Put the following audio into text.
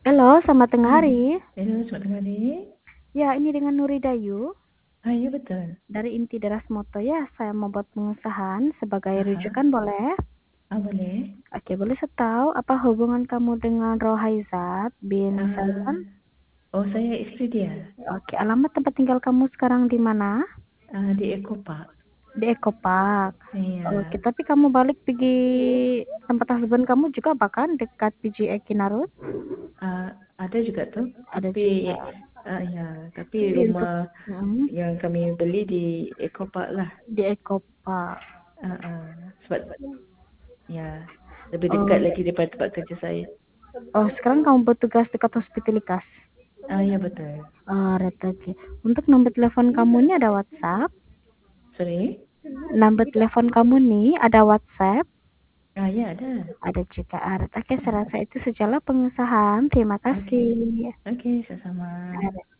Halo, selamat tengah Halo, hari. halo, selamat tengah hari. Ya, ini dengan Nuri Dayu Iya betul. dari Inti Deras Moto ya. Saya membuat pengusahaan sebagai Aha, rujukan boleh? boleh. Oke, boleh saya tahu apa hubungan kamu dengan Rohaizat bin Ah, Saiwan? saya istri dia. Oke, alamat tempat tinggal kamu sekarang di mana? Di Eko Park. Di Eco Park. Oke, Iya. tapi kamu balik pergi tempat husband kamu juga bahkan dekat PG Ekinarut? Ah, ada juga tuh, Ada tapi juga. ya, tapi Tapi untuk rumah mm, yang kami beli di Eko Park lah. di Eco Park. Sebab ya lebih dekat Oh, lagi daripada tempat kerja saya. oh, sekarang kamu bertugas dekat Hospitalitas. Iya betul. Right, oke. Untuk nomor telepon kamu ini ada WhatsApp. Sorry. Nomor telepon kamu nih ada WhatsApp. Ya ada. Ada juga Aret. Oke, saya Ah, rasa itu sejalan pengusahaan. Terima oke. kasih. Oke, sama-sama.